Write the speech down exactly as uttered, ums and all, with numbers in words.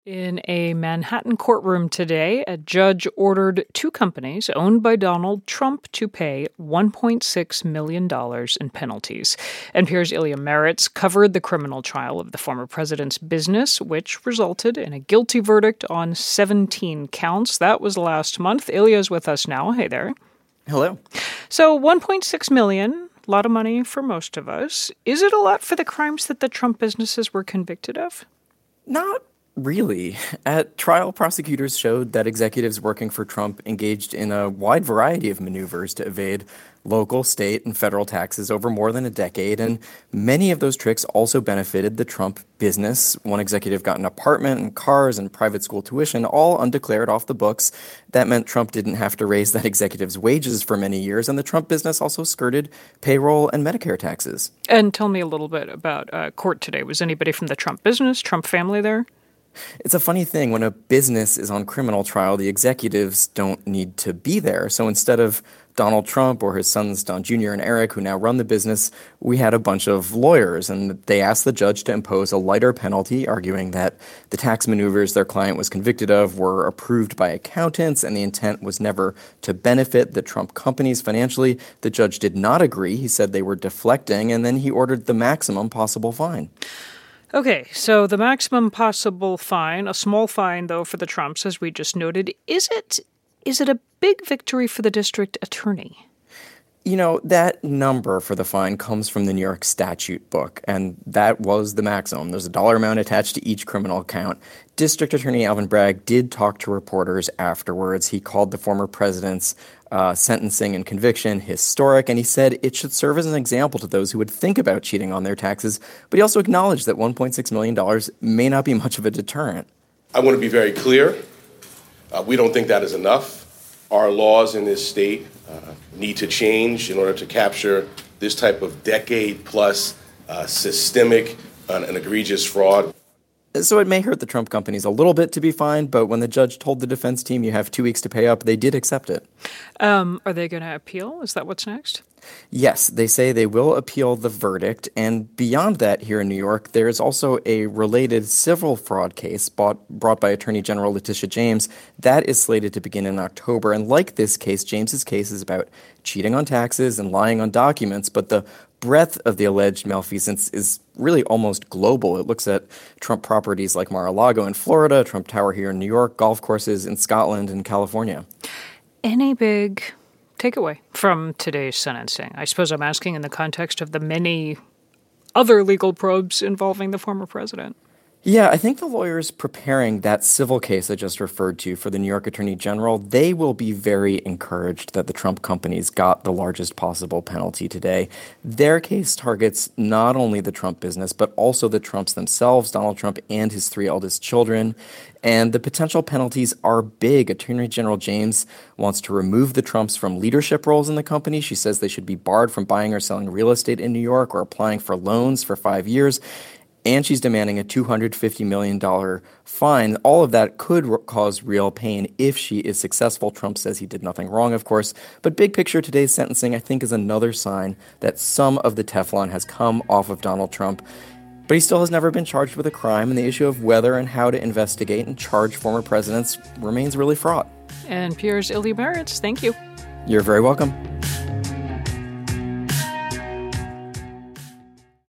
In a Manhattan courtroom today, a judge ordered two companies owned by Donald Trump to pay one point six million dollars in penalties. N P R's Ilya Marritz covered the criminal trial of the former president's business, which resulted in a guilty verdict on seventeen counts. That was last month. Ilya is with us now. Hey there. Hello. So one point six million dollars, a lot of money for most of us. Is it a lot for the crimes that the Trump businesses were convicted of? Not really. At trial, prosecutors showed that executives working for Trump engaged in a wide variety of maneuvers to evade local, state, and federal taxes over more than a decade, and many of those tricks also benefited the Trump business. One executive got an apartment and cars and private school tuition, all undeclared off the books. That meant Trump didn't have to raise that executive's wages for many years, and the Trump business also skirted payroll and Medicare taxes. And tell me a little bit about uh, court today. Was anybody from the Trump business, Trump family there? It's a funny thing. When a business is on criminal trial, the executives don't need to be there. So instead of Donald Trump or his sons, Don Junior and Eric, who now run the business, we had a bunch of lawyers, and they asked the judge to impose a lighter penalty, arguing that the tax maneuvers their client was convicted of were approved by accountants and the intent was never to benefit the Trump companies financially. The judge did not agree. He said they were deflecting, and then he ordered the maximum possible fine. Okay, so the maximum possible fine, a small fine, though, for the Trumps, as we just noted. Is it is it a big victory for the district attorney? You know, that number for the fine comes from the New York statute book, and that was the maximum. There's a dollar amount attached to each criminal count. District Attorney Alvin Bragg did talk to reporters afterwards. He called the former president's uh, sentencing and conviction historic, and he said it should serve as an example to those who would think about cheating on their taxes. But he also acknowledged that one point six million dollars may not be much of a deterrent. I want to be very clear. Uh, we don't think that is enough. Our laws in this state uh, need to change in order to capture this type of decade-plus uh, systemic uh, and egregious fraud. So it may hurt the Trump companies a little bit to be fined, but when the judge told the defense team you have two weeks to pay up, they did accept it. Um, are they going to appeal? Is that what's next? Yes, they say they will appeal the verdict. And beyond that, here in New York, there is also a related civil fraud case bought, brought by Attorney General Letitia James. That is slated to begin in October. And like this case, James's case is about cheating on taxes and lying on documents, but the breadth of the alleged malfeasance is really almost global. It looks at Trump properties like Mar-a-Lago in Florida, Trump Tower here in New York, golf courses in Scotland and California. Any big takeaway from today's sentencing? I suppose I'm asking in the context of the many other legal probes involving the former president. Yeah, I think the lawyers preparing that civil case I just referred to for the New York Attorney General, they will be very encouraged that the Trump companies got the largest possible penalty today. Their case targets not only the Trump business, but also the Trumps themselves, Donald Trump and his three eldest children. And the potential penalties are big. Attorney General James wants to remove the Trumps from leadership roles in the company. She says they should be barred from buying or selling real estate in New York or applying for loans for five years. And she's demanding a two hundred fifty million dollars fine. All of that could r- cause real pain if she is successful. Trump says he did nothing wrong, of course. But big picture, today's sentencing, I think, is another sign that some of the Teflon has come off of Donald Trump. But he still has never been charged with a crime, and the issue of whether and how to investigate and charge former presidents remains really fraught. And N P R's Ilya Marritz, thank you. You're very welcome.